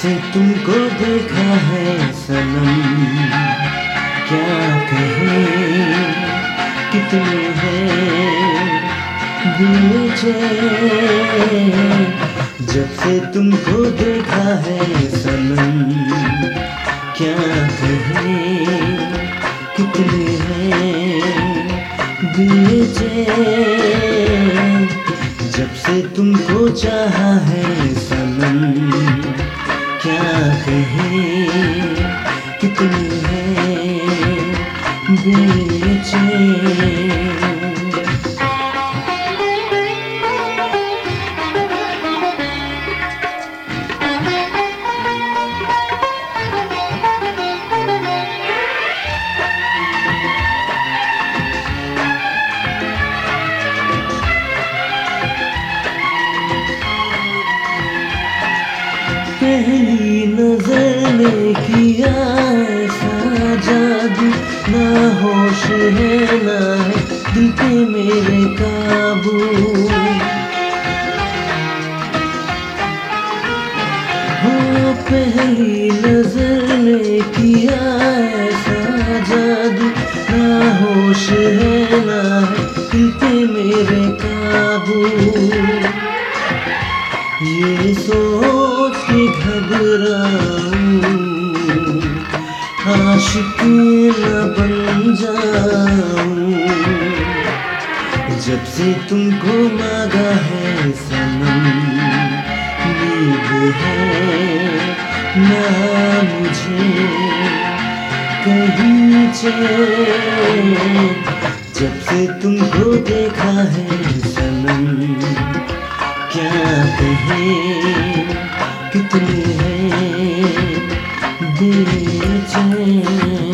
से तुमको देखा है सनम, क्या कहें कितने हैं बेचैन। जब से तुमको देखा है सनम, क्या कहें कितने हैं बेचैन। जब से तुमको चाहा है सनम, क्या कहें कितने हैं बेचैन। पहली नजर ने किया ऐसा जादू, ना होश है ना है दिल पे मेरे काबू। हो पहली नजर ने किया ऐसा जादू, ना होश है ना है दिल पे मेरे काबू। ये सोच के घबराऊं आशिक न बन जाऊं। जब से तुमको मांगा है सनम, नींद है ना मुझे कहीं चैन। जब से तुमको देखा है सनम, क्या कहें कितने हैं बेचैन।